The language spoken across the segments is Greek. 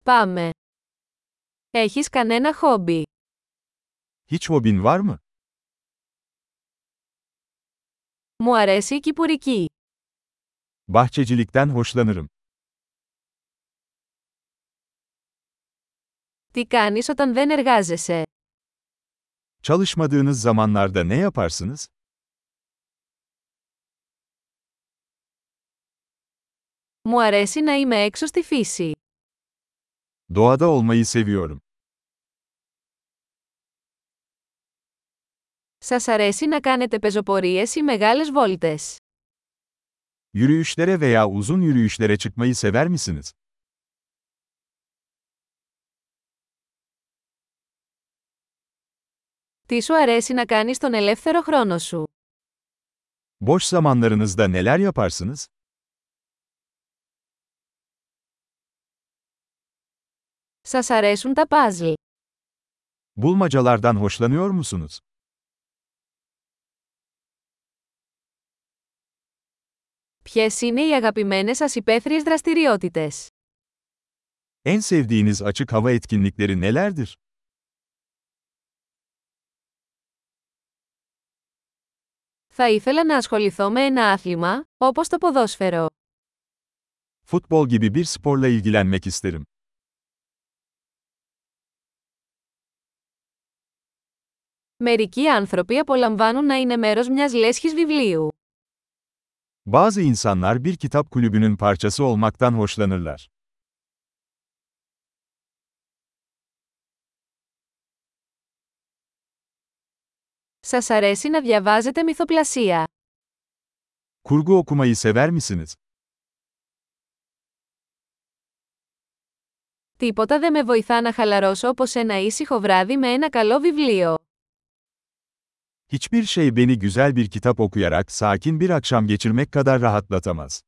Πάμε. Έχεις κανένα χόμπι? Hiç hobin var mı? Μου αρέσει η κυπουρική. Bahçecilikten hoşlanırım. Τι κάνεις όταν δεν εργάζεσαι? Çalışmadığınız zamanlarda ne yaparsınız? Μου αρέσει να είμαι έξω στη φύση. Doğada olmayı seviyorum. Σας αρέσει να κάνετε πεζοπορίες ή μεγάλες βόλτες? Yürüyüşlere veya uzun yürüyüşlere çıkmayı sever misiniz? Τι σου αρέσει να κάνεις στον ελεύθερο χρόνο σου? Boş zamanlarınızda neler yaparsınız? Σας αρέσουν τα παζλ? Bulmacalardan hoşlanıyor musunuz? Ποιες είναι οι αγαπημένες σας υπαίθριες δραστηριότητες? En sevdiğiniz açık hava etkinlikleri nelerdir? Θα ήθελα να ασχοληθώ με ένα άθλημα, όπως το ποδόσφαιρο. Futbol gibi bir sporla ilgilenmek isterim. Μερικοί άνθρωποι απολαμβάνουν να είναι μέρος μιας λέσχης βιβλίου. Bazı insanlar bir kitap kulübünün parçası olmaktan hoşlanırlar. Σας αρέσει να διαβάζετε μυθοπλασία? Kurgu okumayı sever misiniz? Τίποτα δεν με βοηθά να χαλαρώσω όπως ένα ήσυχο βράδυ με ένα καλό βιβλίο. Hiçbir şey beni güzel bir kitap okuyarak sakin bir akşam geçirmek kadar rahatlatamaz.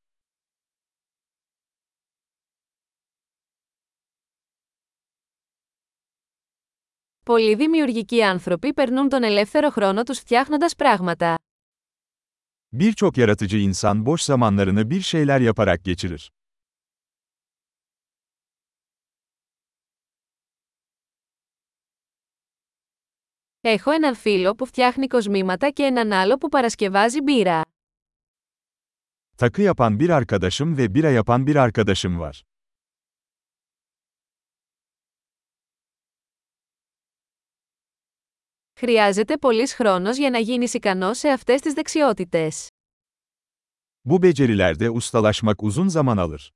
Πολλοί δημιουργικοί άνθρωποι περνούν τον ελεύθερο χρόνο τους φτιάχνοντας πράγματα. Birçok yaratıcı insan boş zamanlarını bir şeyler yaparak geçirir. Έχω έναν φίλο που φτιάχνει κοσμήματα και έναν άλλο που παρασκευάζει μπύρα. Takı yapan bir arkadaşım ve bira yapan bir arkadaşım var. Χρειάζεται πολύς χρόνος για να γίνεις ικανός σε αυτές τις δεξιότητες. Bu becerilerde ustalaşmak uzun zaman alır.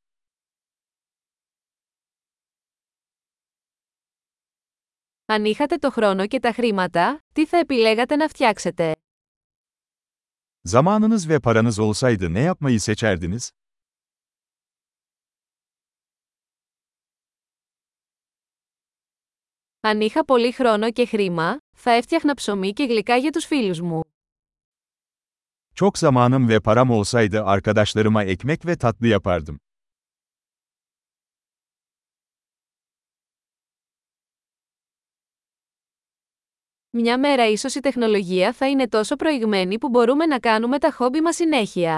Αν είχατε το χρόνο και τα χρήματα, τι θα επιλέγατε να φτιάξετε? Zamanınız ve paranız olsaydı ne yapmayı seçerdiniz? Αν είχα πολύ χρόνο και χρήμα, θα έφτιαχνα ψωμί και γλυκά για τους φίλους μου. Çok zamanım ve param olsaydı arkadaşlarıma ekmek ve tatlı yapardım. Μια μέρα ίσως η τεχνολογία θα είναι τόσο προηγμένη που μπορούμε να κάνουμε τα χόμπι μας συνέχεια.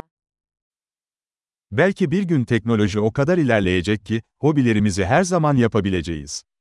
Belki bir gün teknoloji o kadar ilerleyecek ki, hobilerimizi her zaman yapabileceğiz.